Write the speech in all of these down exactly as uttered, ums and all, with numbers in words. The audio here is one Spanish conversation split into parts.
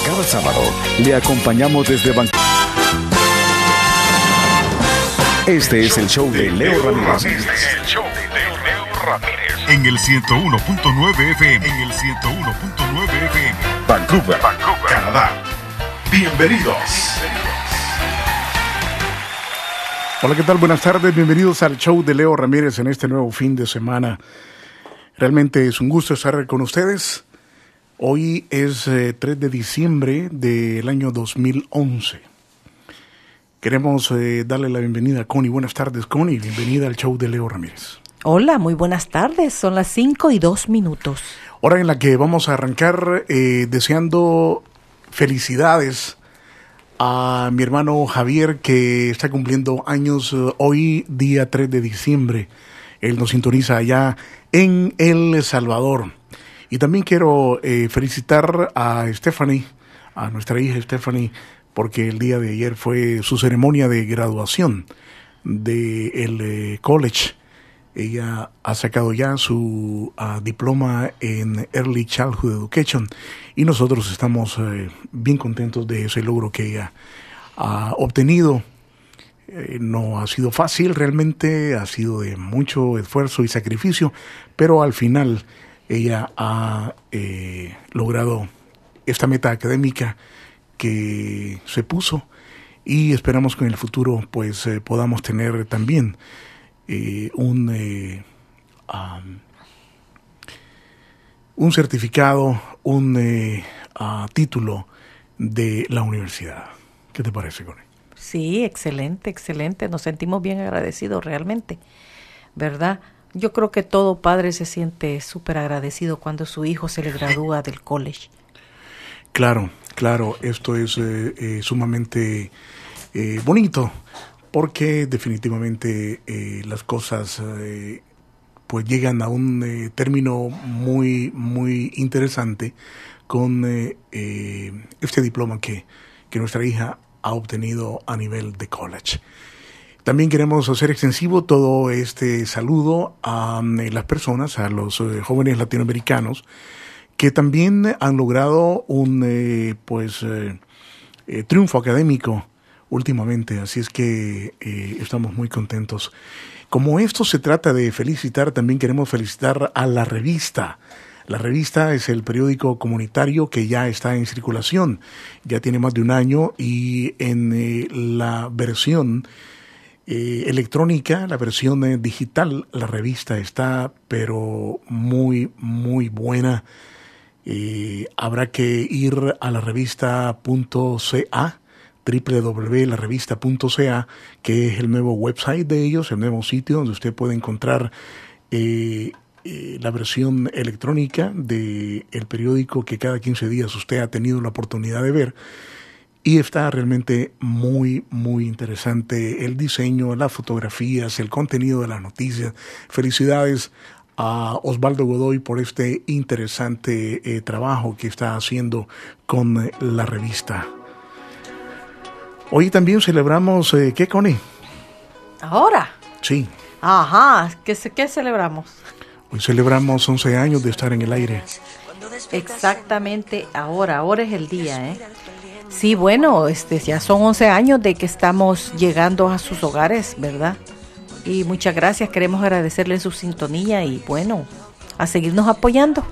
Cada sábado le acompañamos desde Vancouver. Este es el show de Leo Ramírez. Este es el show de Leo Ramírez. En el ciento uno punto nueve F M. En el ciento uno punto nueve F M. Vancouver, Vancouver, Canadá. Bienvenidos. Hola, ¿qué tal? Buenas tardes. Bienvenidos al show de Leo Ramírez en este nuevo fin de semana. Realmente es un gusto estar con ustedes. Hoy es eh, tres de diciembre del año dos mil once. Queremos eh, darle la bienvenida a Connie. Buenas tardes, Connie. Bienvenida al show de Leo Ramírez. Hola, muy buenas tardes. Son las cinco y dos minutos. Hora en la que vamos a arrancar eh, deseando felicidades a mi hermano Javier, que está cumpliendo años eh, hoy, día tres de diciembre. Él nos sintoniza allá en El Salvador. Y también quiero eh, felicitar a Stephanie, a nuestra hija Stephanie, porque el día de ayer fue su ceremonia de graduación del eh, college. Ella ha sacado ya su uh, diploma en Early Childhood Education y nosotros estamos eh, bien contentos de ese logro que ella ha obtenido. Eh, no ha sido fácil realmente, ha sido de mucho esfuerzo y sacrificio, pero al final ella ha eh, logrado esta meta académica que se puso y esperamos que en el futuro pues eh, podamos tener también eh, un eh, um, un certificado, un eh, uh, título de la universidad. ¿Qué te parece, Connie? Sí, excelente, excelente. Nos sentimos bien agradecidos realmente, ¿verdad? Yo creo que todo padre se siente súper agradecido cuando su hijo se le gradúa del college. Claro, claro, esto es eh, eh, sumamente eh, bonito, porque definitivamente eh, las cosas eh, pues llegan a un eh, término muy, muy interesante con eh, eh, este diploma que, que nuestra hija ha obtenido a nivel de college. También queremos hacer extensivo todo este saludo a eh, las personas, a los eh, jóvenes latinoamericanos que también han logrado un eh, pues eh, eh, triunfo académico últimamente, así es que eh, estamos muy contentos. Como esto se trata de felicitar, también queremos felicitar a La Revista. La Revista es el periódico comunitario que ya está en circulación, ya tiene más de un año y en eh, la versión eh, electrónica, la versión eh, digital, la revista está pero muy, muy buena. Eh, habrá que ir a la revista punto c a, doble u doble u doble u punto la revista punto c a, que es el nuevo website de ellos, el nuevo sitio donde usted puede encontrar eh, eh, la versión electrónica del periódico que cada quince días usted ha tenido la oportunidad de ver. Y está realmente muy, muy interesante el diseño, las fotografías, el contenido de las noticias. Felicidades a Osvaldo Godoy por este interesante eh, trabajo que está haciendo con eh, la revista. Hoy también celebramos, eh, ¿qué, Connie? ¿Ahora? Sí. Ajá, ¿qué, qué celebramos? Hoy celebramos once años de estar en el aire. Exactamente, ahora, ahora es el día, ¿eh? Sí, bueno, este, ya son once años de que estamos llegando a sus hogares, ¿verdad? Y muchas gracias, queremos agradecerle su sintonía y bueno, a seguirnos apoyando.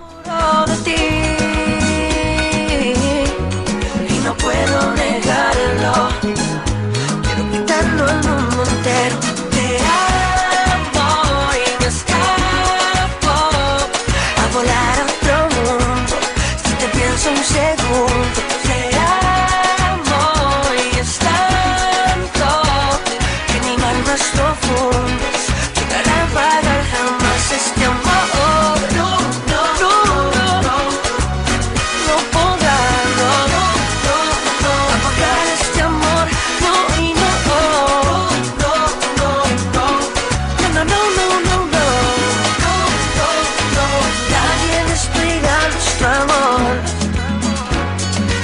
Y no puedo negarlo, quiero quitarlo al mundo entero. Te amo y me escapo a volar a otro mundo, si te pienso un segundo. Te amo y es tanto que ni mar más profundo llegará a pagar jamás este amor. No, no, no, no, no, no podrá, no, no, no, no, apagar este amor. No, y no, no, no, no, no, no, no, no, no, no, no, no, nadie despega nuestro amor.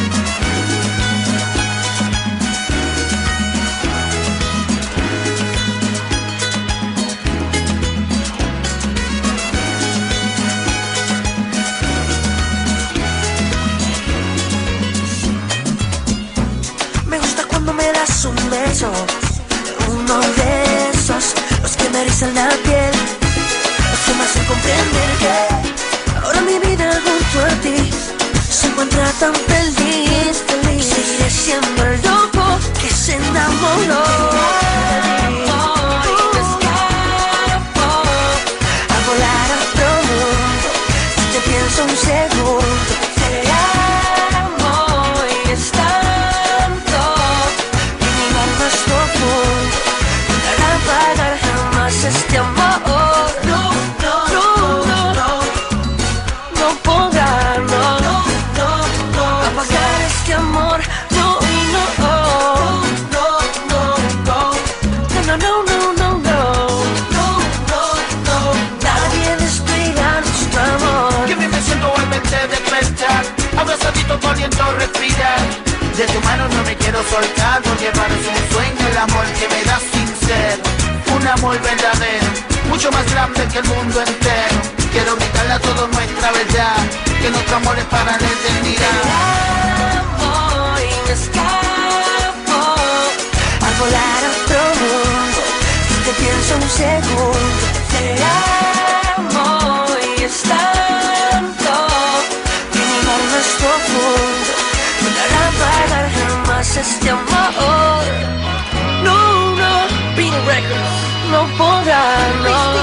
cuando me das un beso, uno de esos, los que me erizan la piel, los que me hacen comprender que ahora mi vida junto a ti se encuentra tan feliz, feliz. Seguiré siendo el loco que se enamoró. Hoy me escapo a volar a otro mundo. Si te pienso un segundo, te amo y es tanto que mi alma es profundo. No podrá apagar jamás este amor. No, no, no, no, no, no podrá, no, no, no, apagar este amor. No, no, no, no, no, no, no, no, no, no, no, no, nadie destruirá nuestro amor. Que bien me siento al verte despertar, abrazadito poniendo respirar. De tu mano no me quiero soltar, porque para es un sueño el amor que me das sincero. Un amor verdadero, mucho más grande que el mundo entero. Quiero gritarle a todos nuestra verdad, que nuestro amor es para la eternidad. Te amo y me escapo a volar a otro mundo. Si te pienso un segundo, te amo y es tanto que mi alma es profundo. No podrá apagar jamás este amor. No, no, Beat Records no podrá, no.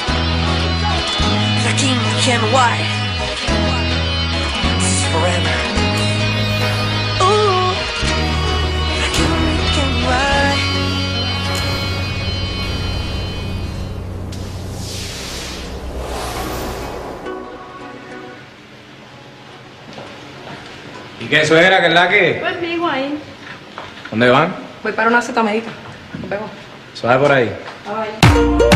The King Ken White. This is forever. Ooh, the King Ken White. ¿Y qué eso era? ¿Qué es la que? Pues digo ahí. ¿Dónde van? Voy para una cita médica. Nos vemos. Suave por ahí. Bye.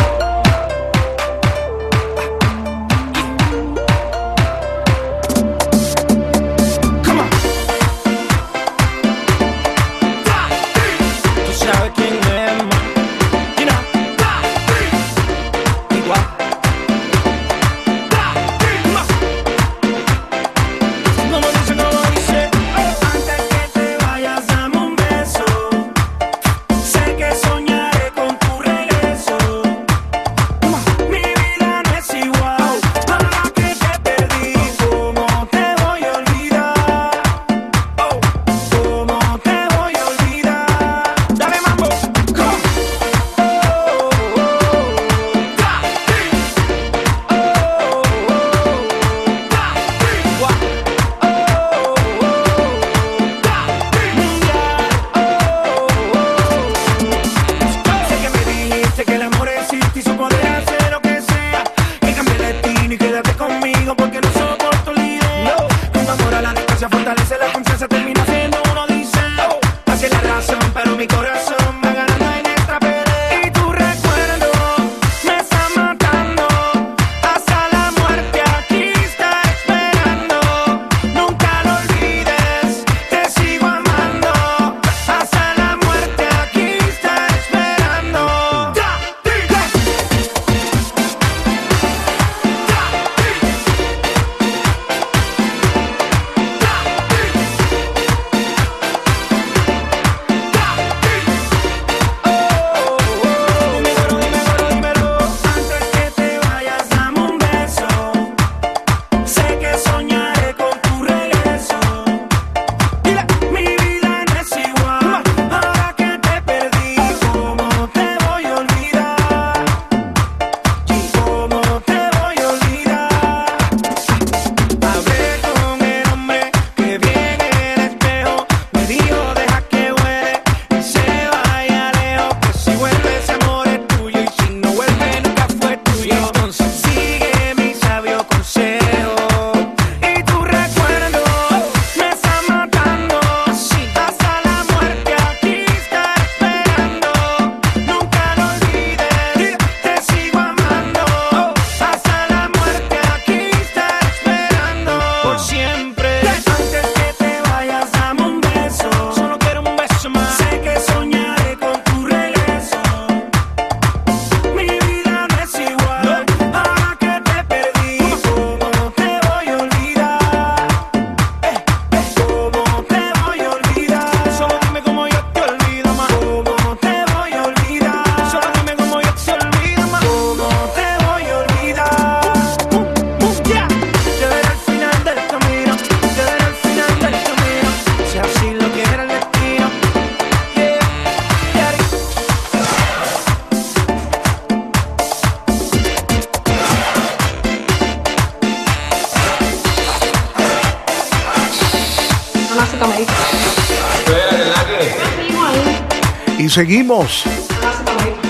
Una cita médica. ¿Eso era que la que? Seguimos ahí. Y seguimos. Una cita médica.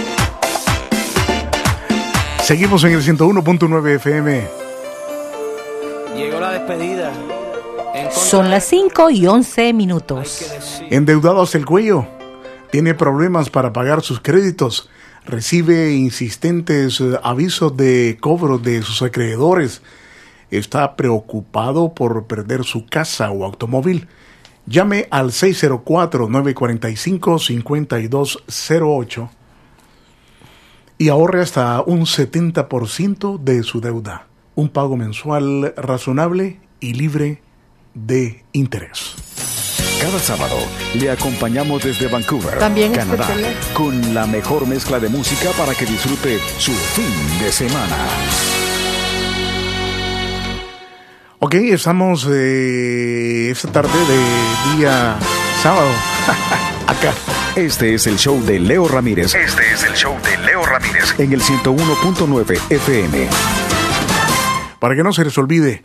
Seguimos en el ciento uno punto nueve F M. Llegó la despedida. Son las cinco y once minutos. Endeudado hasta el cuello. Tiene problemas para pagar sus créditos. Recibe insistentes eh, avisos de cobro de sus acreedores. Está preocupado por perder su casa o automóvil. Llame al seis cero cuatro, nueve cuatro cinco, cinco dos cero ocho y ahorre hasta un setenta por ciento de su deuda. Un pago mensual razonable y libre de interés. Cada sábado le acompañamos desde Vancouver, También es Canadá, especial. con la mejor mezcla de música para que disfrute su fin de semana. Ok, estamos eh, esta tarde de día sábado acá. Este es el show de Leo Ramírez. Este es el show de Leo Ramírez. En el ciento uno punto nueve F M. Para que no se les olvide,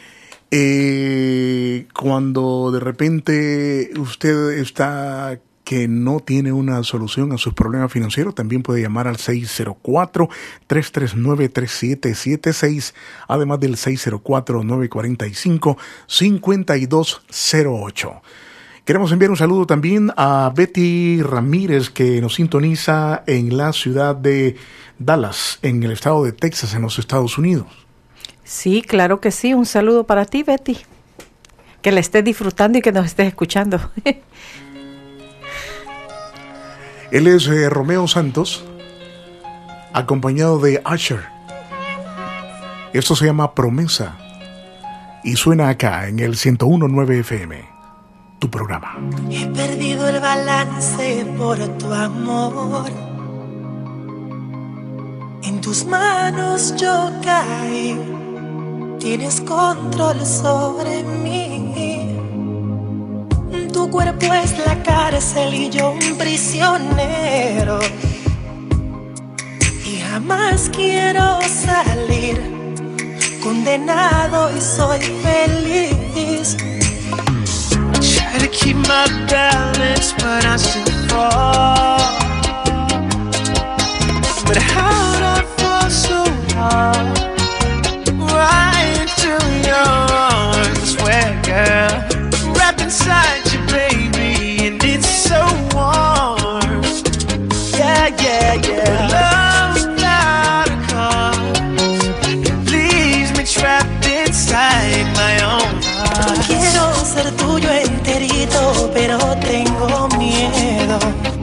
eh, cuando de repente usted está que no tiene una solución a sus problemas financieros, también puede llamar al seis cero cuatro, tres tres nueve, tres siete siete seis, además del seis cero cuatro, nueve cuatro cinco, cinco dos cero ocho. Queremos enviar un saludo también a Betty Ramírez, que nos sintoniza en la ciudad de Dallas, en el estado de Texas, en los Estados Unidos. Sí, claro que sí. Un saludo para ti, Betty. Que la estés disfrutando y que nos estés escuchando. Él es eh, Romeo Santos, acompañado de Usher. Esto se llama Promesa y suena acá en el ciento uno punto nueve F M, tu programa. He perdido el balance por tu amor. En tus manos yo caí. Tienes control sobre mí. Tu cuerpo es la cárcel y yo un prisionero. Y jamás quiero salir. Condenado y soy feliz. Try to keep my balance, but I still fall. But how'd I fall so hard? Right into your arms, where girl, wrapped inside you, baby, and it's so warm. Yeah, yeah, yeah. Love without a cause, it leaves me trapped inside my own heart. Quiero ser tuyo enterito, pero tengo miedo.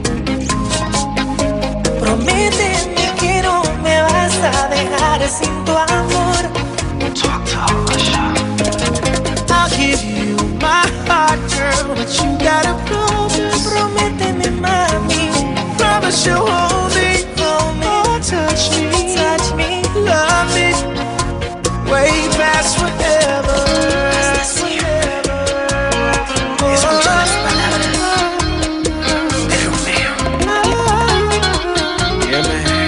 Prométeme que no me vas a dejar sin tu amor. Talk to Usher. I'll give you my heart, girl, but you gotta promise. Prométeme, mami. Promise you'll hold me, Hold me, oh, touch me, touch me, love me, way past whatever. Escucha las palabras de Romeo. Yeah,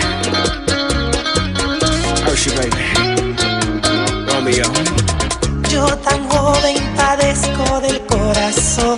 man. Usher, baby. Romeo. Yo tan joven padezco del corazón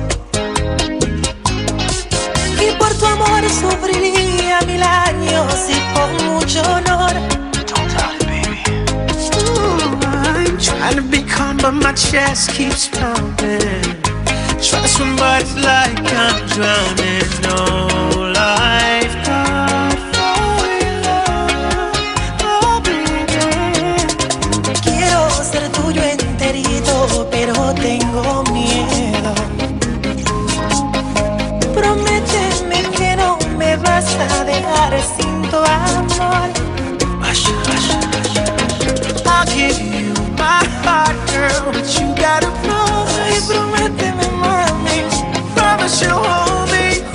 y por tu amor sufriría mil años y con mucho honor. Don't doubt it, baby. Ooh, I'm trying to be calm, but my chest keeps pounding. Try to swim, but it's like I'm drowning. No life can fall in love, oh, baby. Quiero ser tuyo enterito, pero tengo miedo. Prométeme que no me vas a dejar sin tu amor. Usher, Usher, Usher. I'll give you my heart, girl, but you gotta Ay, promise. prométeme, mami. Promise you'll hold me,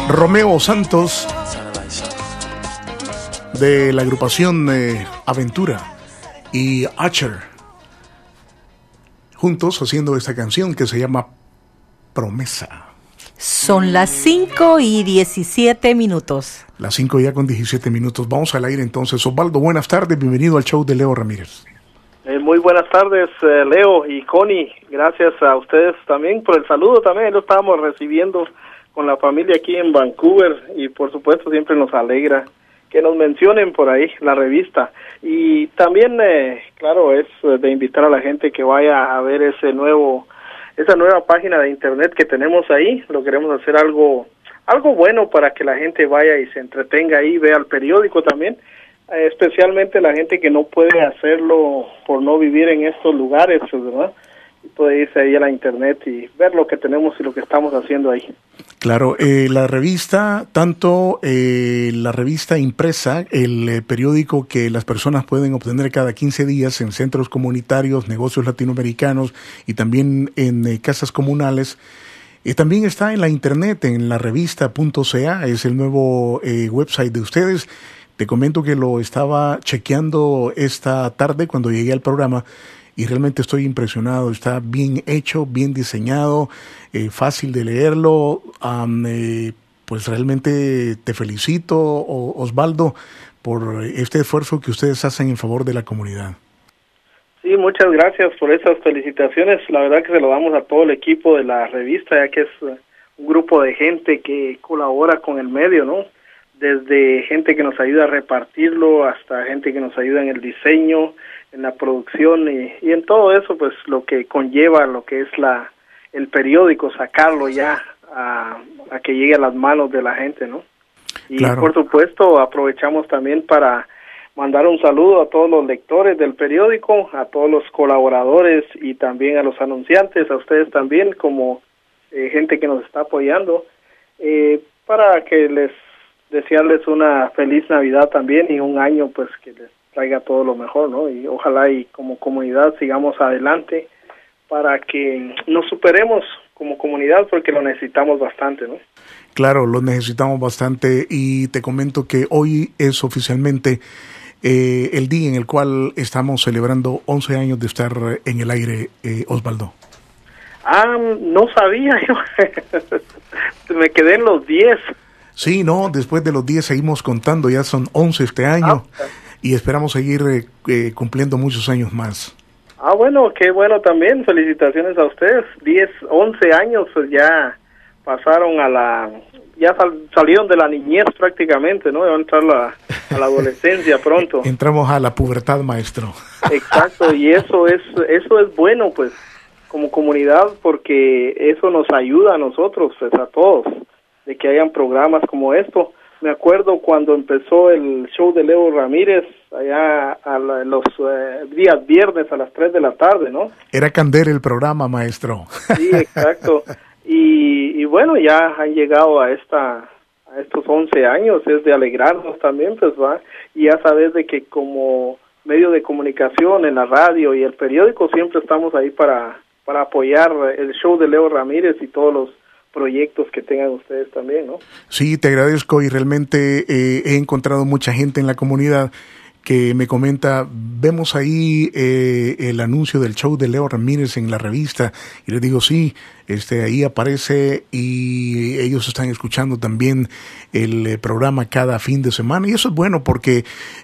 Romeo Santos de la agrupación eh, Aventura y Archer, juntos haciendo esta canción que se llama Promesa. Son las cinco y diecisiete minutos. Las cinco ya con diecisiete minutos. Vamos al aire entonces. Osvaldo, buenas tardes. Bienvenido al show de Leo Ramírez. Eh, muy buenas tardes, eh, Leo y Connie. Gracias a ustedes también por el saludo. También lo estábamos recibiendo con la familia aquí en Vancouver y por supuesto siempre nos alegra que nos mencionen por ahí la revista. Y también, eh, claro, es de invitar a la gente que vaya a ver ese nuevo... esa nueva página de internet que tenemos ahí. Lo queremos hacer algo algo bueno para que la gente vaya y se entretenga ahí, vea el periódico también, eh, especialmente la gente que no puede hacerlo por no vivir en estos lugares, ¿verdad? Puede irse ahí a la internet y ver lo que tenemos y lo que estamos haciendo ahí. Claro, eh, la revista, tanto eh, la revista impresa, el eh, periódico que las personas pueden obtener cada quince días en centros comunitarios, negocios latinoamericanos y también en eh, casas comunales, eh, también está en la internet, en la revista punto c a, es el nuevo eh, website de ustedes. Te comento que lo estaba chequeando esta tarde cuando llegué al programa y realmente estoy impresionado. Está bien hecho, bien diseñado, eh, fácil de leerlo. Um, eh, pues realmente te felicito, Osvaldo, por este esfuerzo que ustedes hacen en favor de la comunidad. Sí, muchas gracias por esas felicitaciones. La verdad que se lo damos a todo el equipo de la revista, ya que es un grupo de gente que colabora con el medio, ¿no? Desde gente que nos ayuda a repartirlo hasta gente que nos ayuda en el diseño, en la producción y, y en todo eso, pues lo que conlleva lo que es la el periódico, sacarlo ya a, a que llegue a las manos de la gente, ¿no? Y claro, por supuesto aprovechamos también para mandar un saludo a todos los lectores del periódico, a todos los colaboradores y también a los anunciantes, a ustedes también como eh, gente que nos está apoyando, eh, para que les desearles una feliz Navidad también y un año pues que les traiga todo lo mejor, ¿no? Y ojalá y como comunidad sigamos adelante para que nos superemos como comunidad porque lo necesitamos bastante, ¿no? Claro, lo necesitamos bastante y te comento que hoy es oficialmente eh, el día en el cual estamos celebrando once años de estar en el aire, eh, Osvaldo. Ah, no sabía yo. Me quedé en los diez. Sí, no, después de los diez seguimos contando, ya son once este año. Ah, y esperamos seguir eh, eh, cumpliendo muchos años más. Ah, bueno, qué bueno también, felicitaciones a ustedes, diez, once años pues ya pasaron a la, ya sal, salieron de la niñez prácticamente, ¿no? Van a entrar la, a la adolescencia pronto. Entramos a la pubertad, maestro. Exacto, y eso es, eso es bueno pues, como comunidad, porque eso nos ayuda a nosotros, pues a todos, de que hayan programas como esto. Me acuerdo cuando empezó el show de Leo Ramírez, allá a la, los eh, días viernes a las tres de la tarde, ¿no? Era candela el programa, maestro. Sí, exacto. Y, y bueno, ya han llegado a esta a estos once años, es de alegrarnos también, pues va. Y ya sabes de que como medio de comunicación en la radio y el periódico siempre estamos ahí para, para apoyar el show de Leo Ramírez y todos los proyectos que tengan ustedes también, ¿no? Sí, te agradezco y realmente eh, he encontrado mucha gente en la comunidad que me comenta, vemos ahí eh, el anuncio del show de Leo Ramírez en la revista, y les digo, sí, este ahí aparece y ellos están escuchando también el eh, programa cada fin de semana, y eso es bueno porque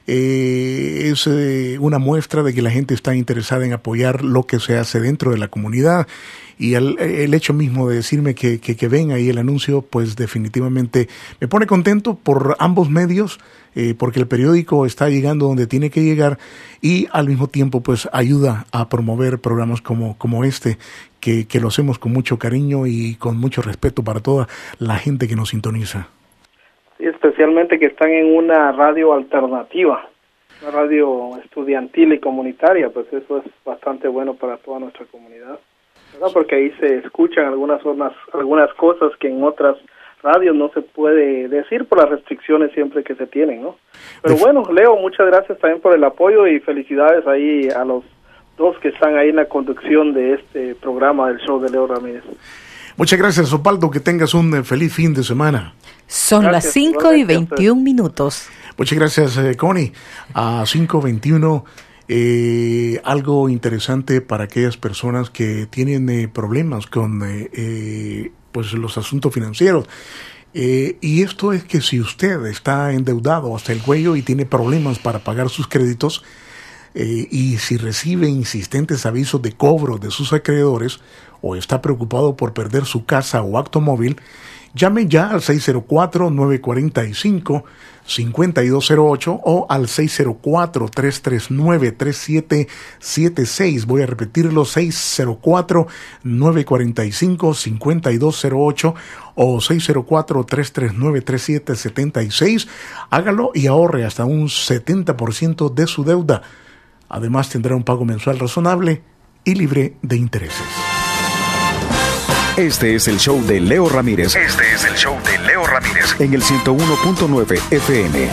eh, es eh, una muestra de que la gente está interesada en apoyar lo que se hace dentro de la comunidad. Y el, el hecho mismo de decirme que, que, que ven ahí el anuncio, pues definitivamente me pone contento por ambos medios, eh, porque el periódico está llegando donde tiene que llegar y al mismo tiempo pues ayuda a promover programas como, como este, que, que lo hacemos con mucho cariño y con mucho respeto para toda la gente que nos sintoniza. Sí, especialmente que están en una radio alternativa, una radio estudiantil y comunitaria, pues eso es bastante bueno para toda nuestra comunidad, ¿verdad? Porque ahí se escuchan algunas zonas, algunas cosas que en otras radios no se puede decir por las restricciones siempre que se tienen, ¿no? Pero bueno, Leo, muchas gracias también por el apoyo y felicidades ahí a los dos que están ahí en la conducción de este programa del show de Leo Ramírez. Muchas gracias, Osvaldo, que tengas un eh, feliz fin de semana. Son gracias, las cinco y veintiún minutos. Muchas gracias, eh, Connie. A cinco veintiuno, eh, algo interesante para aquellas personas que tienen eh, problemas con eh, eh, pues los asuntos financieros. Eh, y esto es que si usted está endeudado hasta el cuello y tiene problemas para pagar sus créditos, eh, y si recibe insistentes avisos de cobro de sus acreedores o está preocupado por perder su casa o automóvil, llame ya al seis cero cuatro, nueve cuatro cinco, cinco dos cero ocho o al seis cero cuatro, tres tres nueve, tres siete siete seis. Voy a repetirlo, seis cero cuatro, nueve cuatro cinco, cinco dos cero ocho o seis cero cuatro, tres tres nueve, tres siete siete seis. Hágalo y ahorre hasta un setenta por ciento de su deuda. Además tendrá un pago mensual razonable y libre de intereses. Este es el show de Leo Ramírez. Este es el show de Leo Ramírez. En el ciento uno punto nueve F M.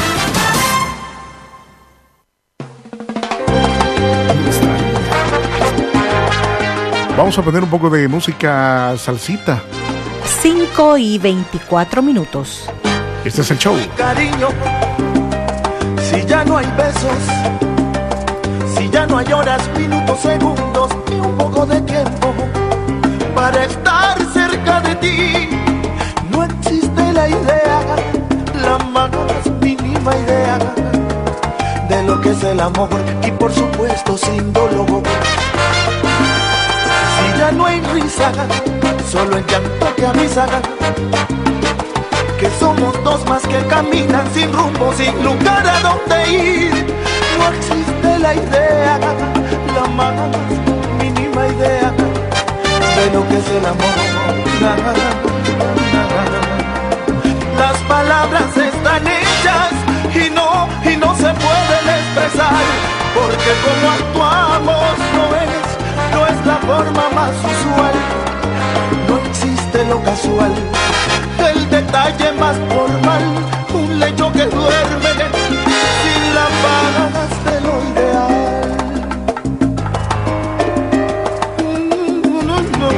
Vamos a poner un poco de música salsita. cinco y veinticuatro minutos. Este es el show. Cariño, si ya no hay besos, si ya no hay horas, minutos, segundos y un poco de tiempo para estar cerca de ti, no existe la idea, la más mínima idea de lo que es el amor y por supuesto sin dolor. Si ya no hay risa, solo el llanto que avisa que somos dos más que caminan sin rumbo, sin lugar a donde ir. No existe la idea, la más mínima idea de lo que es el amor. Las palabras están hechas y no, y no se pueden expresar, porque como actuamos no es, no es la forma más usual. No existe lo casual, el detalle más formal, un lecho que duerme sin la paz de lo ideal. No, no.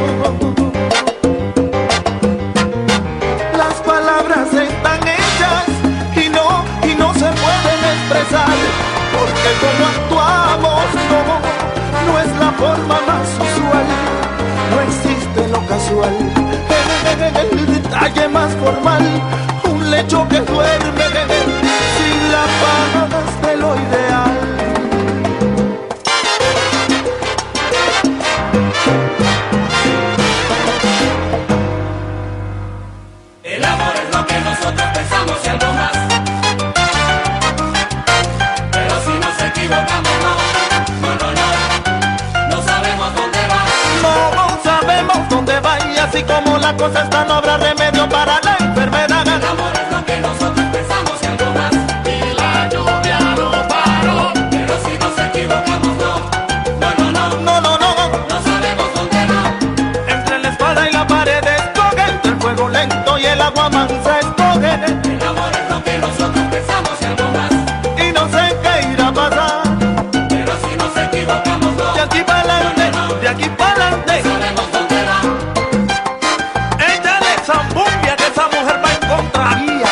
Las palabras están hechas y no, y no se pueden expresar, porque como actuamos no, no es la forma más usual. No existe lo casual, el detalle más formal, un lecho que duerme sin la paz de lo ideal. El amor es lo que nosotros pensamos y algo más, pero si nos equivocamos no, no, no, no, no sabemos dónde va. No, no sabemos dónde va y así como la cosa está no habrá remedio para la enfermedad. El amor es lo que nosotros pensamos y algo más, y la lluvia no paró, pero si nos equivocamos no, no, no, no, No, no, no, no sabemos dónde va. entre la espada y la pared escoge, entre el fuego lento y el agua mansa escoge, El amor es lo que nosotros pensamos y algo más, y no sé qué irá a pasar. pero si nos equivocamos no, De aquí para adelante, de aquí para adelante, sabemos dónde va. échale zambumbia que esa mujer va en contravía.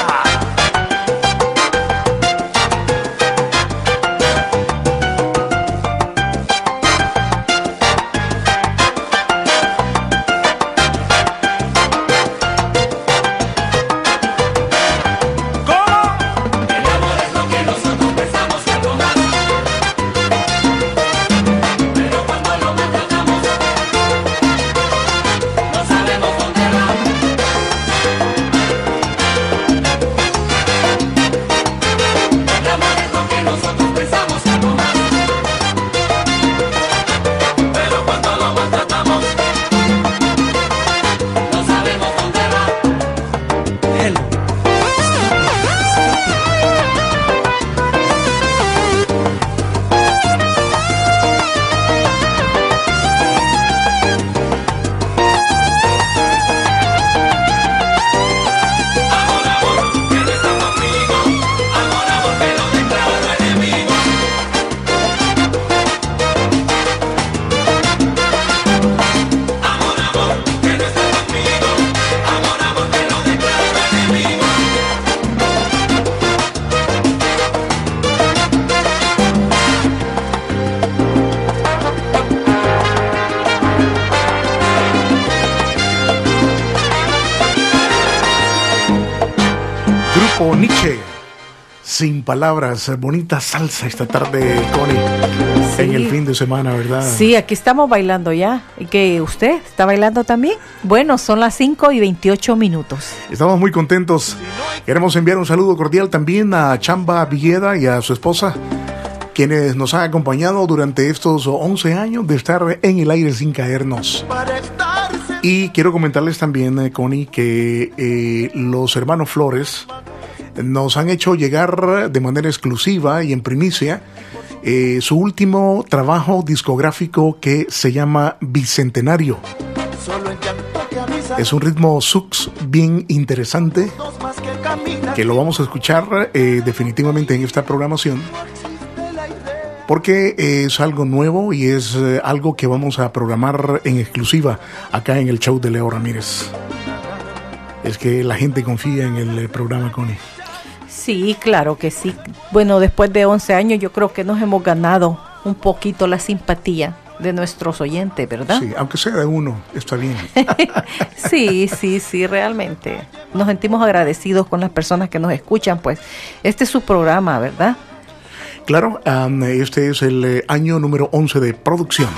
grupo Nietzsche. Sin palabras, bonita salsa esta tarde, Connie, sí. En el fin de semana, ¿verdad? Sí, aquí estamos bailando ya. ¿Y que usted está bailando también? Bueno, son las cinco y veintiocho minutos. Estamos muy contentos. Queremos enviar un saludo cordial también a Chamba Villeda y a su esposa, quienes nos han acompañado durante estos once años de estar en el aire sin caernos. Y quiero comentarles también, eh, Connie, que eh, los hermanos Flores nos han hecho llegar de manera exclusiva y en primicia eh, su último trabajo discográfico que se llama Bicentenario. Es un ritmo sux bien interesante que lo vamos a escuchar eh, definitivamente en esta programación, porque es algo nuevo y es eh, algo que vamos a programar en exclusiva acá en el show de Leo Ramírez. Es que la gente confía en el eh, programa, Connie. Sí, claro que sí. Bueno, después de once años yo creo que nos hemos ganado un poquito la simpatía de nuestros oyentes, ¿verdad? Sí, aunque sea de uno, está bien. Sí, sí, sí, realmente. Nos sentimos agradecidos con las personas que nos escuchan, pues este es su programa, ¿verdad? Claro, um, este es el eh, año número once de producción.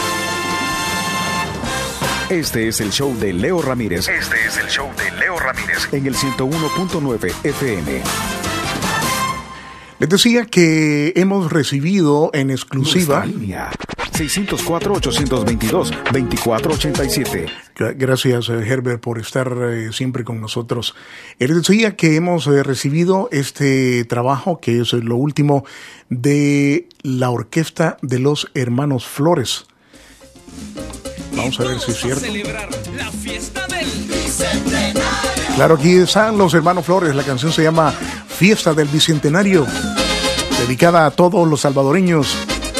Este es el show de Leo Ramírez. Este es el show de Leo Ramírez en el ciento uno punto nueve F M. Les decía que hemos recibido en exclusiva seis cero cuatro, ocho dos dos, dos cuatro ocho siete. Gracias, Herbert, por estar eh, siempre con nosotros. Eh, les decía que hemos eh, recibido este trabajo, que es lo último de la orquesta de los hermanos Flores. Vamos a ver si es cierto. Claro, aquí están los hermanos Flores. La canción se llama Fiesta del Bicentenario, dedicada a todos los salvadoreños.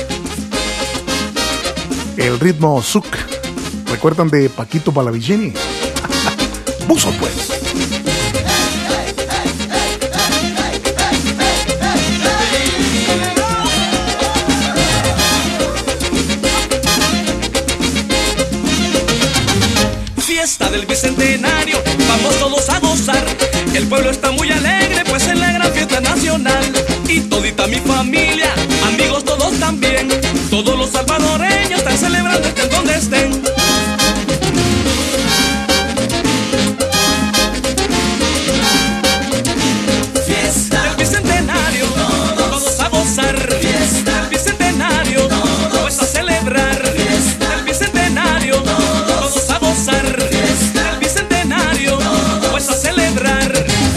El ritmo Zuc. ¿Recuerdan de Paquito Palavicini? Buzo, pues. Fiesta del Bicentenario, vamos todos a gozar. El pueblo está muy alegre, pues es la gran fiesta nacional. Y todita mi familia, amigos todos también, todos los salvadoreños están celebrando estén donde estén. Fiesta del Bicentenario, todos a gozar. Fiesta del Bicentenario, pues a celebrar. Fiesta del Bicentenario, todos a gozar. Fiesta del Bicentenario, pues a celebrar.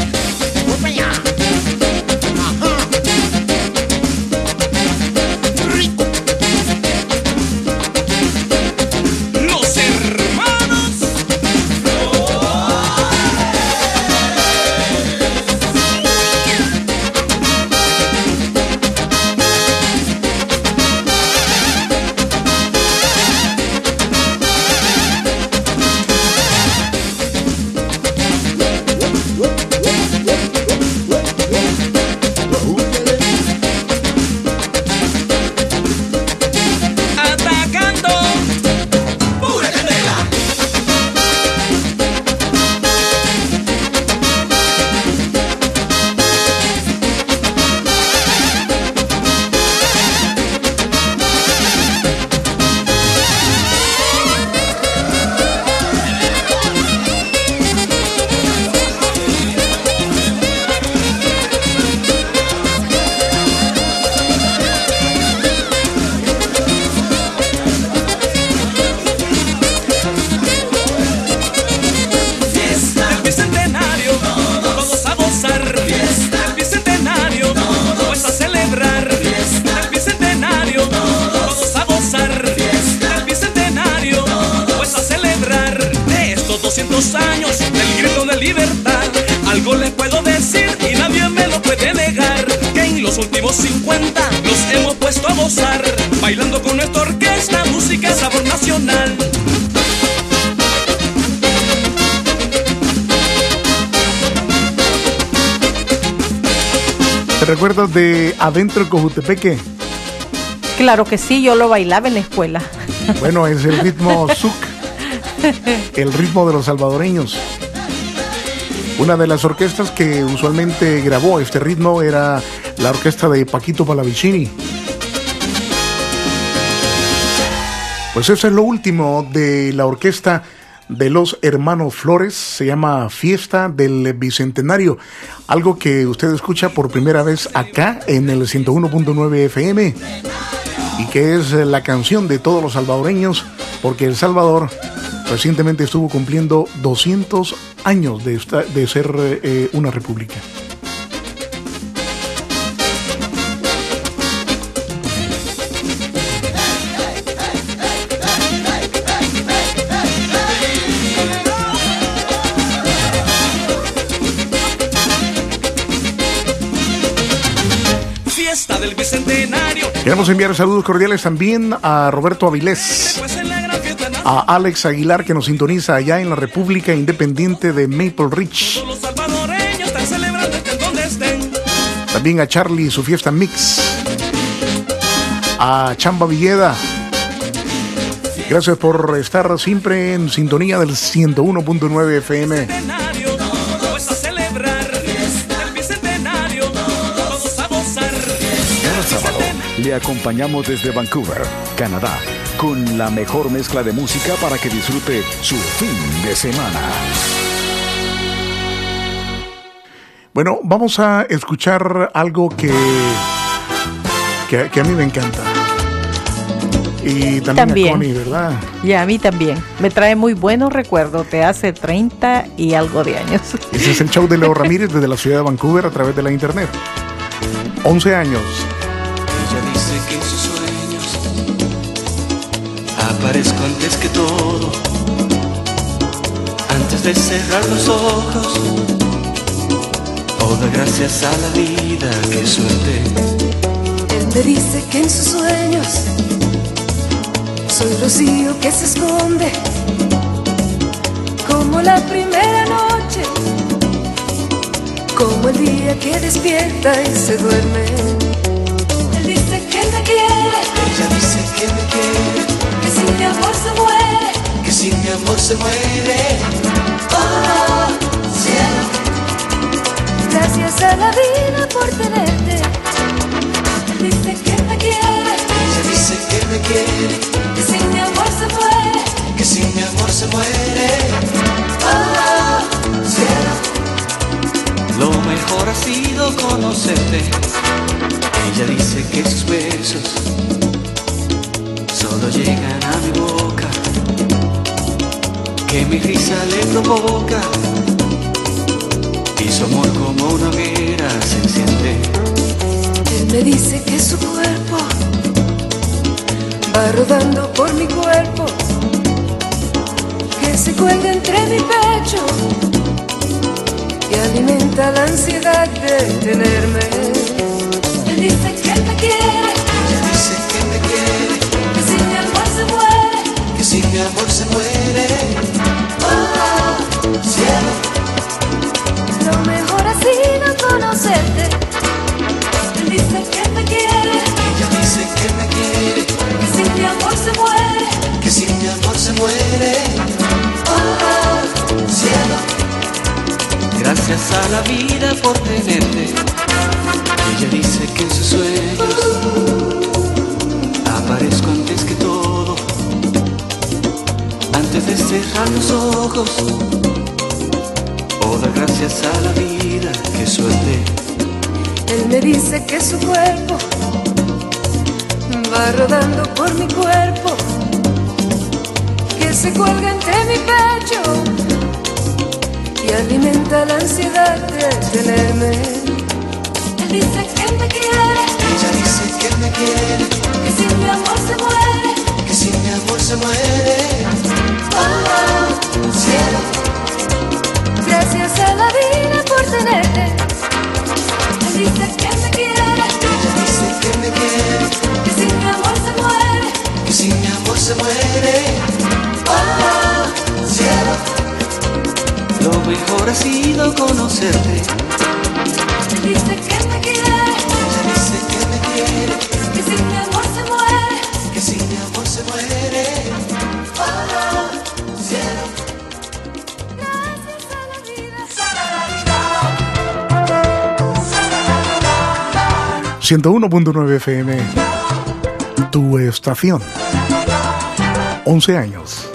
Años del grito de libertad, algo les puedo decir y nadie me lo puede negar, que en los últimos cincuenta nos hemos puesto a gozar, bailando con nuestra orquesta, música, sabor nacional. ¿Te recuerdas de Adentro Cojutepeque? Claro que sí, yo lo bailaba en la escuela. Bueno, es el ritmo Zuc, el ritmo de los salvadoreños. Una de las orquestas que usualmente grabó este ritmo era la orquesta de Paquito Pallavicini. Pues eso es lo último de la orquesta de los hermanos Flores. Se llama Fiesta del Bicentenario, algo que usted escucha por primera vez acá en el ciento uno punto nueve F M y que es la canción de todos los salvadoreños, porque El Salvador recientemente estuvo cumpliendo doscientos años de, esta, de ser eh, una república. Fiesta del Bicentenario. Queremos enviar saludos cordiales también a Roberto Avilés, a Alex Aguilar, que nos sintoniza allá en la República Independiente de Maple Ridge. Los salvadoreños están celebrando estén donde estén. También a Charlie y su fiesta mix. A Chamba Villeda. Gracias por estar siempre en sintonía del ciento uno punto nueve F M. Pues a celebrar el Bicentenario, todos a gozar. Cada sábado le acompañamos desde Vancouver, Canadá, con la mejor mezcla de música para que disfrute su fin de semana. Bueno, vamos a escuchar algo que, que, que a mí me encanta. Y también, también. a Connie, ¿verdad? Y a mí también. Me trae muy buenos recuerdos de hace treinta y algo de años. Ese es el show de Leo Ramírez desde la ciudad de Vancouver a través de la internet. once años. Ella dice que en sus sueños aparezco antes que todo, antes de cerrar los ojos. Oh, da gracias a la vida, qué suerte. Él me dice que en sus sueños soy rocío que se esconde, como la primera noche, como el día que despierta y se duerme. Él dice que me quiere, ella dice que me quiere, que si mi amor se muere, que si mi amor se muere. oh cielo, gracias a la vida por tenerte. Él dice que me quiere, ella dice que me quiere, que si mi amor se muere, que si mi amor se muere. oh cielo, Lo mejor ha sido conocerte. Ella dice que sus besos solo llegan a mi boca, que mi risa le provoca y su amor como una hoguera se enciende. él me dice que su cuerpo va rodando por mi cuerpo, que se cuelga entre mi pecho y alimenta la ansiedad de tenerme. Él dice que me quiere, Ella dice que me quiere, que si mi amor se muere, que si mi amor se muere. oh cielo, lo mejor ha sido conocerte. Él dice que me quiere, Ella dice que me quiere, que si mi amor se muere, que si mi amor se muere. oh cielo, Gracias a la vida por tenerte. Ella dice que en sus sueños aparezco antes que todo, antes de cerrar los ojos. Oh, da gracias a la vida, qué suerte. él me dice que su cuerpo va rodando por mi cuerpo, que se cuelga entre mi pecho y alimenta la ansiedad de tenerme. Él dice que me quiere, Ella dice que me quiere, que si mi amor se muere, que si mi amor se muere. oh cielo, gracias a la vida por tenerte. Él dice que me quiere, Ella dice que me quiere, que si mi amor se muere, que si mi amor se muere. oh cielo, Lo mejor ha sido conocerte. él dice que me quiere, Ella dice que me quiere, que si mi amor se muere, que si mi amor se muere. oh cielo, gracias a la vida. ciento uno punto nueve F M, tu estación. once años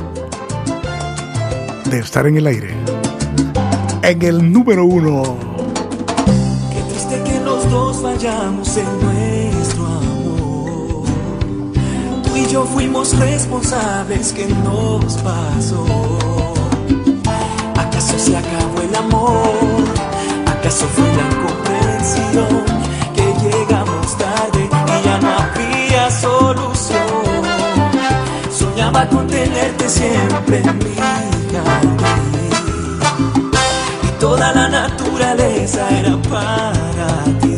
de estar en el aire, en el número uno. Qué triste que los dos fallamos en nuestro amor. Tú y yo fuimos responsables. ¿Qué nos pasó? ¿Acaso se acabó el amor? ¿Acaso fue la comprensión? Que llegamos tarde y ya no había solución. Soñaba con tenerte siempre en mi jardín y toda la naturaleza era para ti.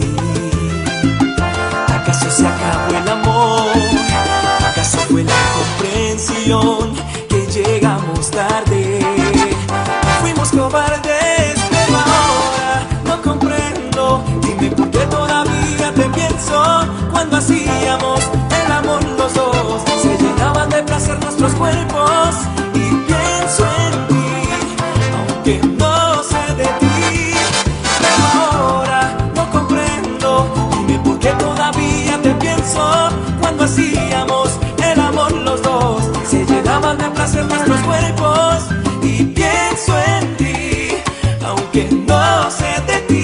¿Acaso se acabó el amor? ¿Acaso fue la comprensión? Que llegamos tarde, fuimos cobardes, pero ahora no comprendo. Dime por qué todavía te pienso. Cuando hacíamos el amor los dos, se llenaban de placer nuestros cuerpos. Y pienso en ti, aunque no sé de ti. Pero ahora no comprendo. Dime por qué todavía te pienso. Cuando hacíamos el amor los dos, se llenaban de placer nuestros cuerpos. Y pienso en ti, aunque no sé de ti.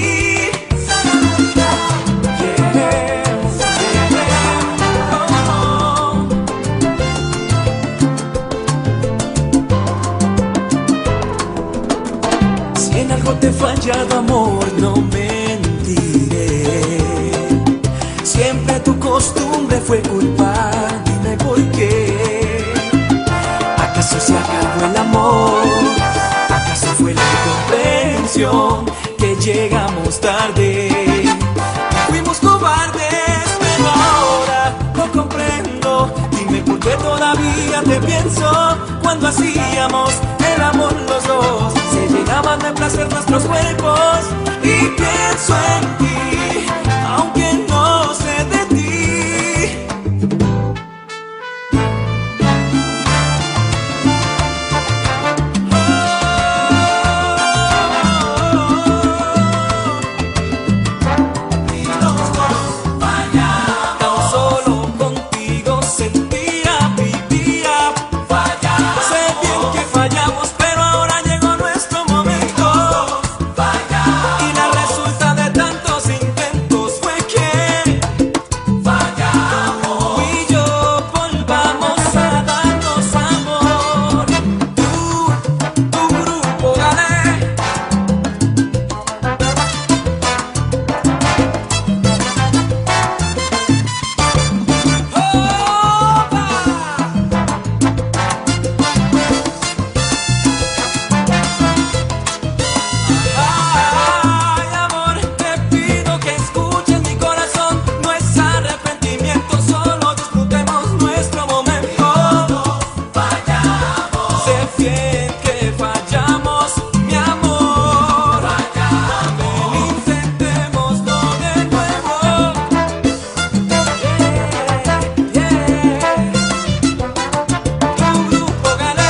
Te he fallado, amor, no mentiré. Siempre tu costumbre fue culpar. Dime por qué. ¿Acaso se acabó el amor? ¿Acaso fue la incomprensión? Que llegamos tarde, fuimos cobardes, pero ahora no comprendo. Dime por qué todavía te pienso. Cuando hacíamos el amor los dos, se llenaban de placer nuestros cuerpos. Y pienso en ti, aunque no sé de ti. Y los dos fallamos. Tan solo contigo sentía, vivía. Fallamos. Sé bien que fallamos, pero ahora llegó nuestro momento. Fallamos. Y la resulta de tantos intentos fue que fallamos. Tú y yo volvamos a darnos amor. Tú, tu grupo Galé. Ay, amor, te pido que escuches mi corazón. No es arrepentimiento, solo disfrutemos nuestro momento. Fallamos. Sé bien que fallamos, mi amor. Fallamos. Ven, intentémoslo de nuevo. Yeah, yeah. Tu grupo Galé.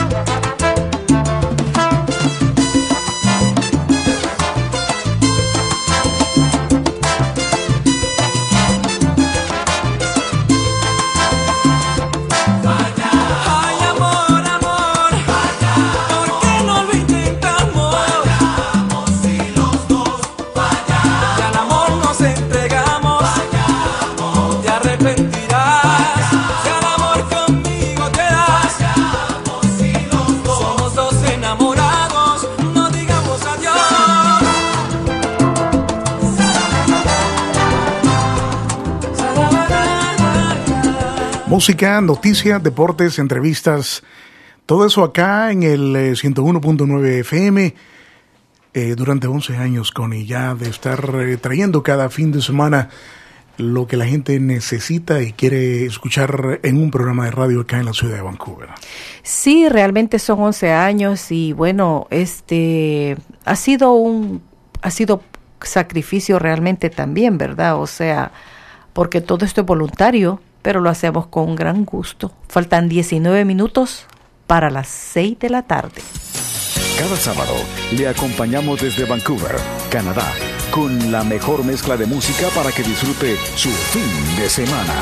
Ay, amor, amor, ¿por qué no lo intentamos? Fallamos si los dos fallamos. Y al amor nos entregamos. Fallamos. Te arrepentirás si al amor conmigo te das. Fallamos si los dos somos dos enamorados. No digamos adiós. Música, noticias, deportes, entrevistas, todo eso acá en el eh, ciento uno punto nueve F M. Eh, durante once años, Connie, ya de estar eh, trayendo cada fin de semana lo que la gente necesita y quiere escuchar en un programa de radio acá en la ciudad de Vancouver. Sí, realmente son once años y bueno, este ha sido un ha sido sacrificio realmente también, ¿verdad? O sea, porque todo esto es voluntario, pero lo hacemos con gran gusto. Faltan diecinueve minutos para las seis de la tarde. Cada sábado le acompañamos desde Vancouver, Canadá, con la mejor mezcla de música para que disfrute su fin de semana.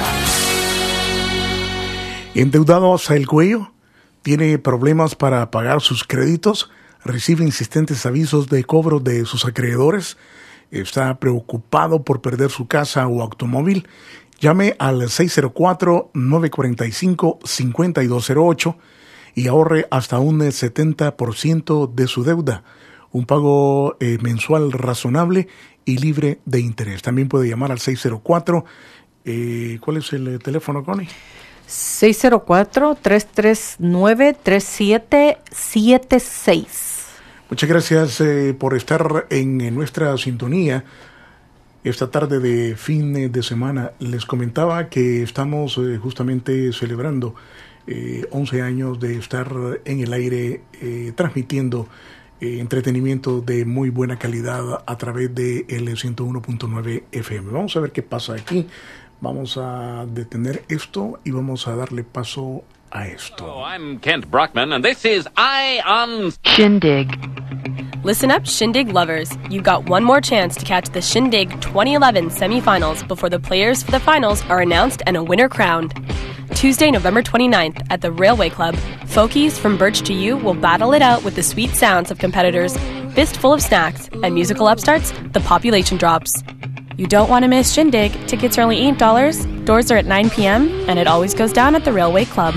¿Endeudado hasta el cuello? ¿Tiene problemas para pagar sus créditos? ¿Recibe insistentes avisos de cobro de sus acreedores? ¿Está preocupado por perder su casa o automóvil? Llame al seis cero cuatro, nueve cuatro cinco, cinco dos cero ocho y ahorre hasta un setenta por ciento de su deuda. Un pago eh, mensual razonable y libre de interés. También puede llamar al seis cero cuatro. Eh, ¿Cuál es el teléfono, Connie? seis cero cuatro, tres tres nueve, tres siete siete seis. Muchas gracias eh, por estar en, en nuestra sintonía. Esta tarde de fin de semana les comentaba que estamos eh, justamente celebrando eh, once años de estar en el aire eh, transmitiendo eh, entretenimiento de muy buena calidad a través de el ciento uno punto nueve F M. Vamos a ver qué pasa aquí. Vamos a detener esto y vamos a darle paso a esto. Hello, I'm Kent Brockman and this is Eye on Shindig. Listen up, Shindig lovers. You've got one more chance to catch the Shindig twenty eleven semifinals before the players for the finals are announced and a winner crowned. Tuesday, November twenty-ninth, at the Railway Club, Folkies from Birch to You will battle it out with the sweet sounds of competitors, Fistful of Snacks, and musical upstarts, The Population Drops. You don't want to miss Shindig. Tickets are only eight dollars, doors are at nine p.m., and it always goes down at the Railway Club.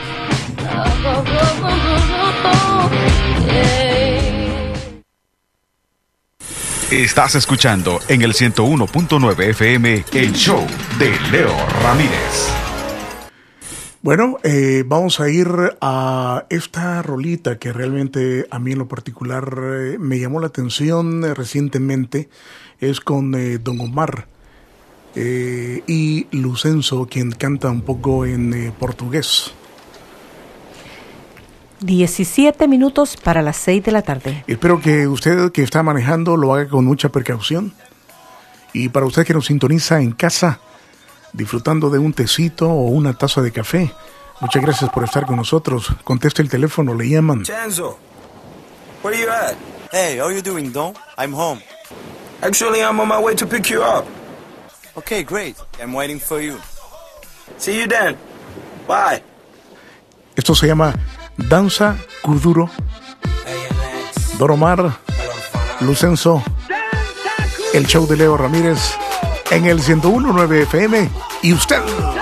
Estás escuchando en el ciento uno punto nueve F M el show de Leo Ramírez. Bueno, eh, vamos a ir a esta rolita que realmente a mí en lo particular eh, me llamó la atención eh, recientemente. Es con eh, Don Omar eh, y Lucenzo, quien canta un poco en eh, portugués. diecisiete minutos para las seis de la tarde. Espero que usted que está manejando lo haga con mucha precaución. Y para usted que nos sintoniza en casa, disfrutando de un tecito o una taza de café, muchas gracias por estar con nosotros. Conteste el teléfono, le llaman. Chanzo, where are you at? Hey, how are you doing, Don? I'm home. Actually, I'm on my way to pick you up. Okay, great. I'm waiting for you. See you then. Bye. Esto se llama Danza Kuduro. Don Omar, Lucenzo, el show de Leo Ramírez en el ciento uno punto nueve F M y usted.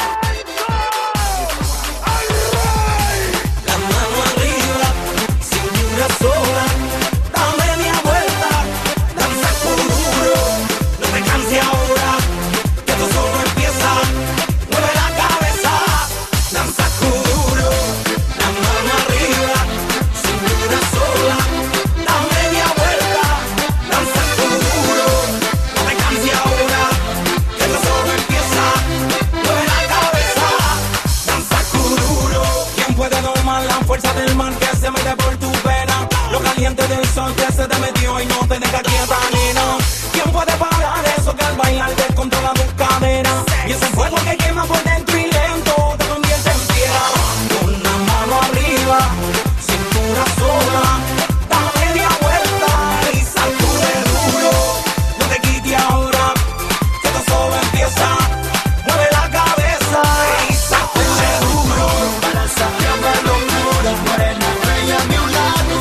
Del sol que se te metió y no te deja quieta, nena. ¿Quién puede parar eso que al bailar descontrola tus caderas? Y ese fuego que quema por dentro y lento te convierte en piedra. Con la mano arriba, cintura sola, da media vuelta y sacude duro. No te quites ahora, que esto solo empieza. Mueve la cabeza y sacude duro. Para sacar la locura, morena, bella a mi lado.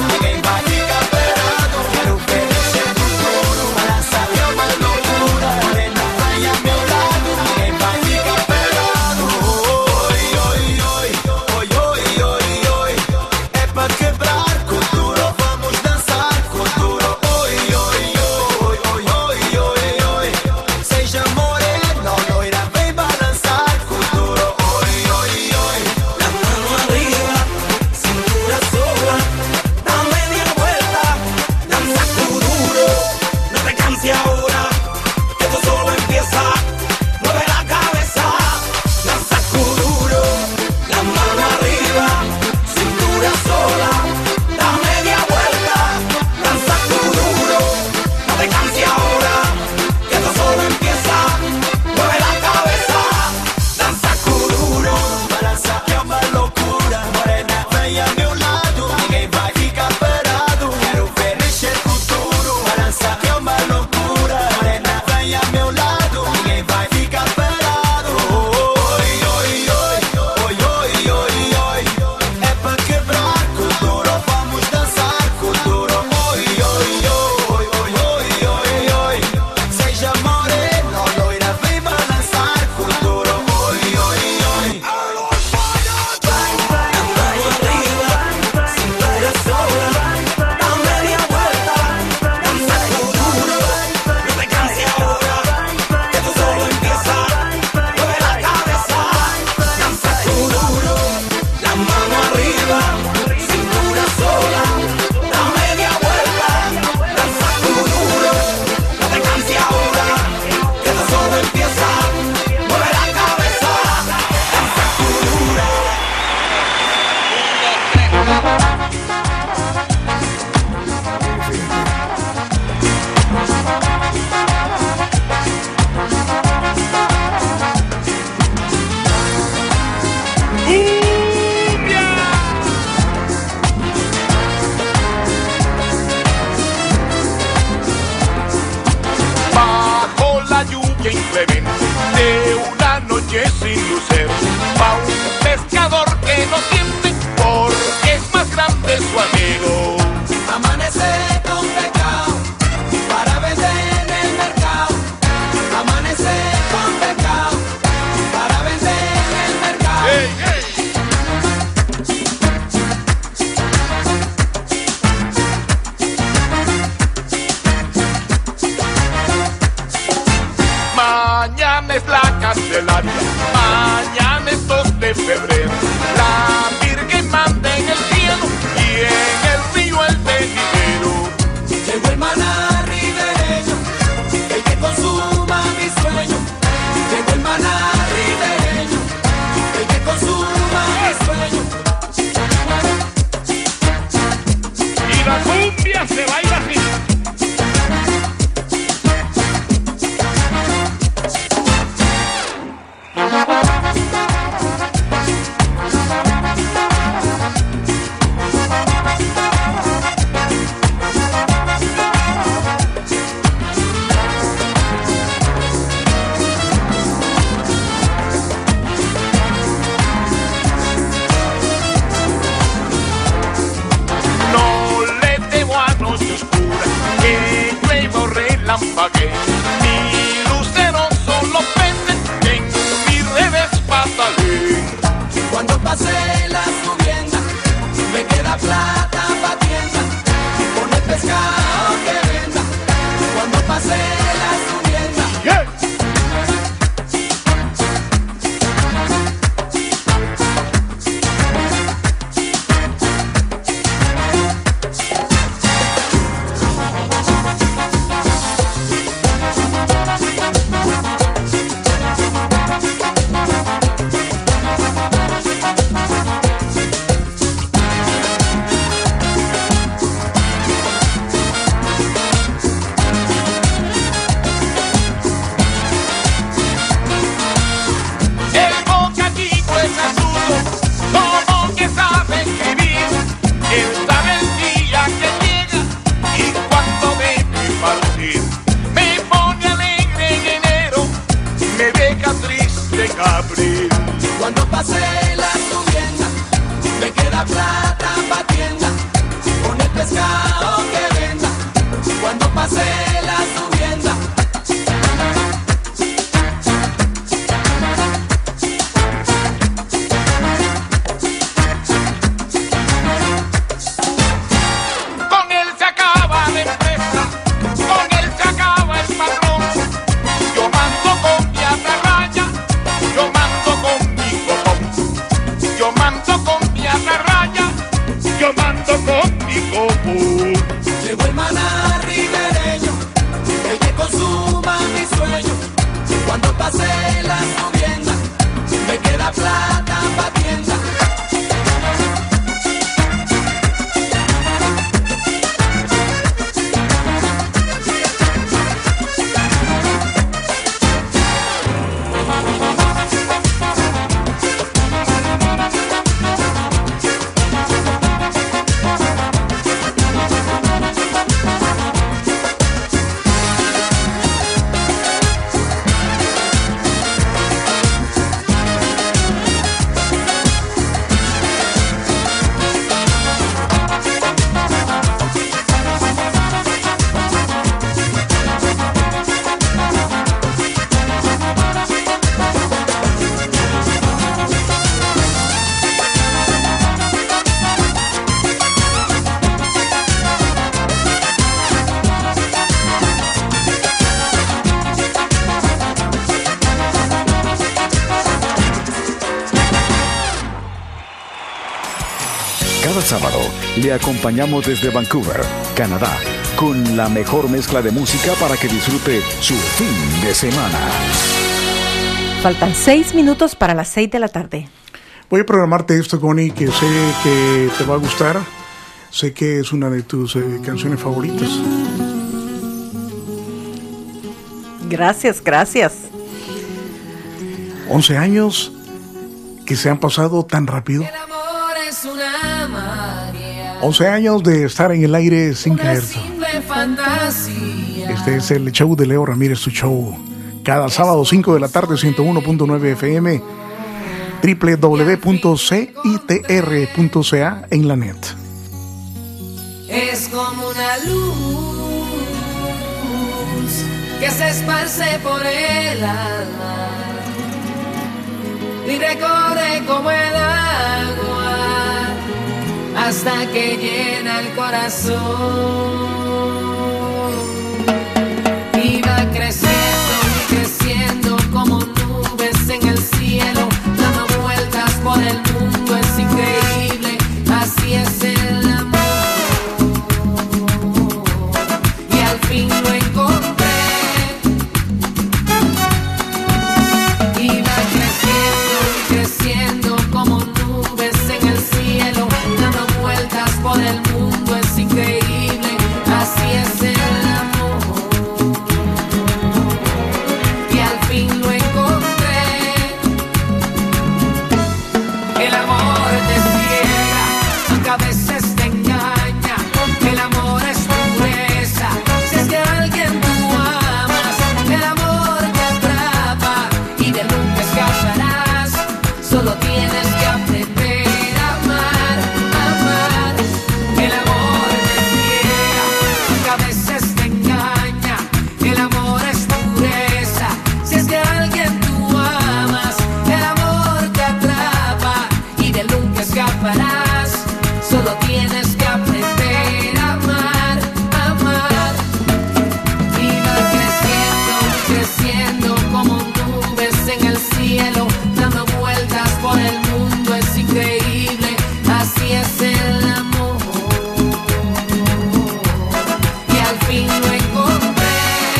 Quiero que ese duro para salir más locura. Morena, vaya mi noche inclemente, de una noche sin lucero, pa' un pescador que no siente porque es más grande su amigo. Amanecer con pecado para vender en el mercado. Amanecer con pecado para vender en el mercado. Hey, hey. Mañana es la Candelaria, mañana es dos de febrero. La Virgen manda en el cielo y en el río el venidero. Llegó el maná ribereño, el que consuma mi sueño. Llegó el maná ribereño, el que consuma mi sueño. Y la cumbia se baila así. Mi lucero solo prende en mi revés patalín. Cuando pase la subienda, me queda plata pa' tienda, con el pescado que venda. Cuando pase la subienda, yeah. cuando pase la subienda, me queda plata pa' tienda, con el pescado que venda, cuando pase la subienda. Con él se acaba la empresa, con él se acaba el patrón, yo mando con mi atarraya, yo mando con mi copón, yo mando con mi atarraya, yo mando con mi copón. Llegó el maná ribereño, el que consuma mi sueño, cuando pase la subienda, me queda plata pa' tienda. Cada sábado le acompañamos desde Vancouver, Canadá, con la mejor mezcla de música para que disfrute su fin de semana. Faltan seis minutos para las seis de la tarde. Voy a programarte esto, Connie, que sé que te va a gustar. Sé que es una de tus eh, canciones favoritas. Gracias, gracias. once años que se han pasado tan rápido. Es una magia, once años de estar en el aire sin caer. simple fantasía. Este es el show de Leo Ramírez, tu show. cada sábado cinco de la tarde, ciento uno punto nueve F M, doble u doble u doble u punto c i t r punto c a en la net. Es como una luz que se esparce por el alma y recorre como el agua hasta que llena el corazón y va creciendo y creciendo como nubes en el cielo, dando vueltas por el mundo. Es increíble, así es el amor. Y al fin lo encontré y va creciendo y creciendo como nubes en el cielo, dando vueltas por el mundo. Es increíble, así es el amor. Y al fin lo encontré. El amor te ciega, aunque a veces te engaña. El amor es pureza. Si es que a alguien tú amas, el amor te atrapa y de nunca escaparás. Solo tienes que aprender a amar, amar. El amor te ciega, aunque a veces te engaña. El amor es pureza. Si es que a alguien tú amas, el amor te atrapa y de nunca escaparás. Solo tienes que aprender a amar, amar. Y va creciendo, creciendo como nubes en el cielo, dando vueltas por el mundo. Es increíble, así es el amor. Y al fin lo encontré.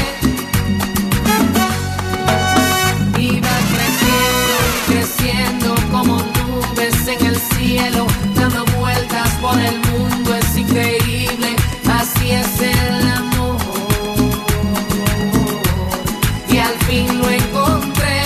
Y va creciendo, creciendo como nubes en el cielo, dando vueltas por el mundo. Es increíble, así es el amor. Y al fin lo encontré.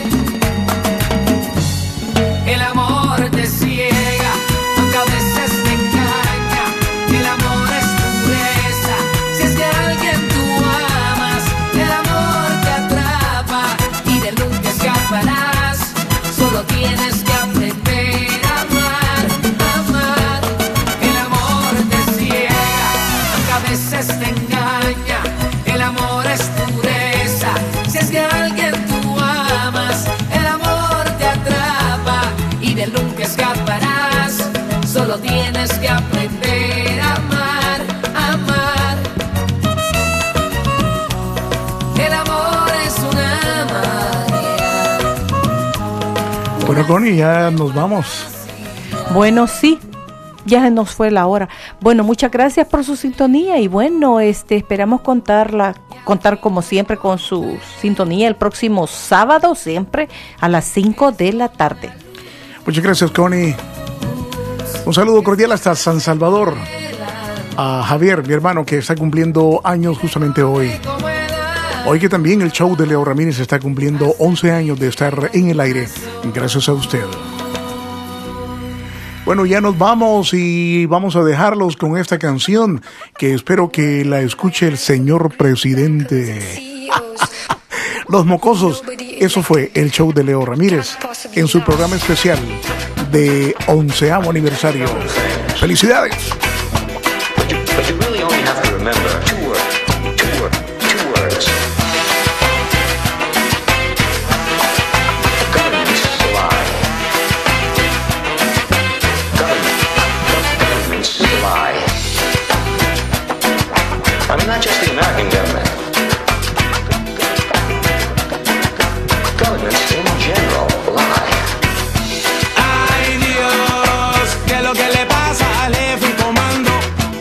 El amor te ciega, aunque a veces te engaña. El amor es pureza. Si es que a alguien tú amas, el amor te atrapa y de nunca escaparás. Solo tienes que aprender a amar, amar. El amor te ciega, aunque a veces te engaña. El amor es pureza. Si es que a alguien tú amas, el amor te atrapa y de nunca escaparás. Solo tienes que aprender a amar, amar. El amor es una magia. Bueno, Connie, ya nos vamos. Bueno, sí, ya se nos fue la hora. Bueno, muchas gracias por su sintonía y bueno, este esperamos contarla, contar como siempre con su sintonía el próximo sábado, siempre a las cinco de la tarde. Muchas gracias, Connie. Un saludo cordial hasta San Salvador. A Javier, mi hermano, que está cumpliendo años justamente hoy. Hoy que también el show de Leo Ramírez está cumpliendo once años de estar en el aire. Gracias a usted. Bueno, ya nos vamos y vamos a dejarlos con esta canción que espero que la escuche el señor presidente. Los Mocosos, eso fue el show de Leo Ramírez en su programa especial de onceavo aniversario. ¡Felicidades! But you really only have to remember two words, two words, two words. Governments lie. Government, governments lie. I mean, not just the American government. Governments in general lie. Ay Dios, ¿qué es lo que le pasa al jefe en comando?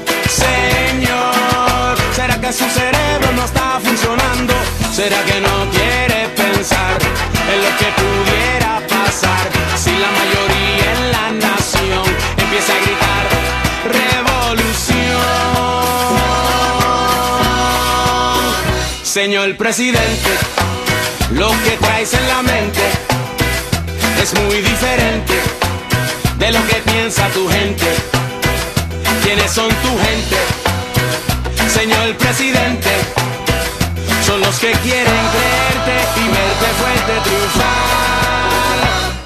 Señor, ¿será que su cerebro no está funcionando? ¿Será que no quiere pensar en lo que pudiera pasar si la mayoría en la nación empieza a gritar revolución? Señor presidente, lo que traes en la mente es muy diferente de lo que piensa tu gente. ¿Quiénes son tu gente? Señor presidente, son los que quieren creerte y verte fuerte triunfar.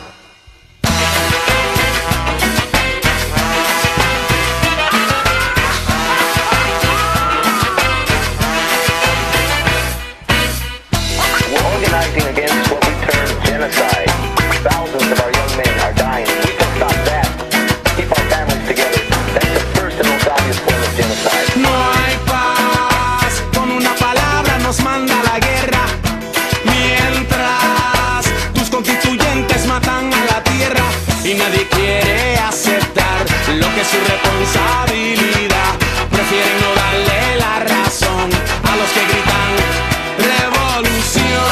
We're organizing against what we term genocide. Thousands of our young men are dying. We can stop that. Keep our families together. That's the first and most obvious form of genocide. No hay paz, con una palabra nos manda la guerra. Mientras tus constituyentes matan a la tierra y nadie quiere aceptar lo que es su responsabilidad. Prefieren no darle la razón a los que gritan revolución.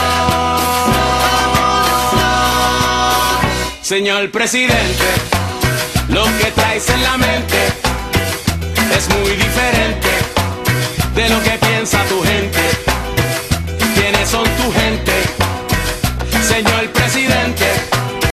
Señor presidente, lo que traes en la mente es muy diferente de lo que piensa tu gente. ¿Quiénes son tu gente?